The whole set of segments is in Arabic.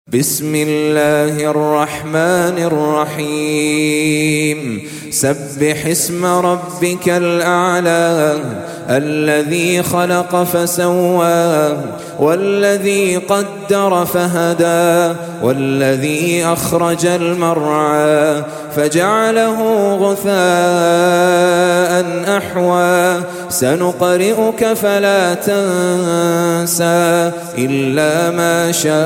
بسم الله الرحمن الرحيم سبح اسم ربك الأعلى الذي خلق فسوى والذي قدر فهدى والذي أخرج المرعى فجعله غثاء أحوى سنقرئك فلا تنسى إلا ما شاء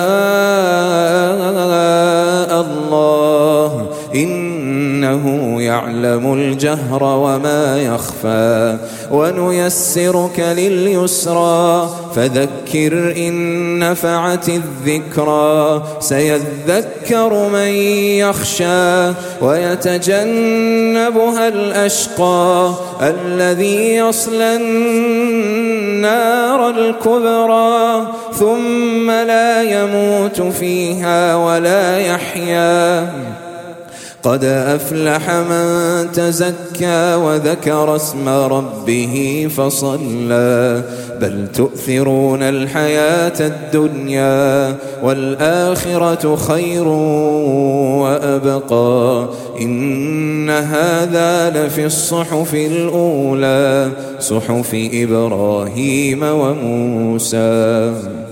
الله إنه يعلم الجهر وما يخفى ونيسرك لليسرى فذكر إن نفعت الذكرى سيذكر من يخشى ويتجنبها الأشقى الذي يصلى النار الكبرى ثم لا يموت فيها ولا يحيا قد أفلح من تزكى وذكر اسم ربه فصلى بل تؤثرون الحياة الدنيا والآخرة خير وأبقى إن هذا لفي الصحف الأولى صحف إبراهيم وموسى.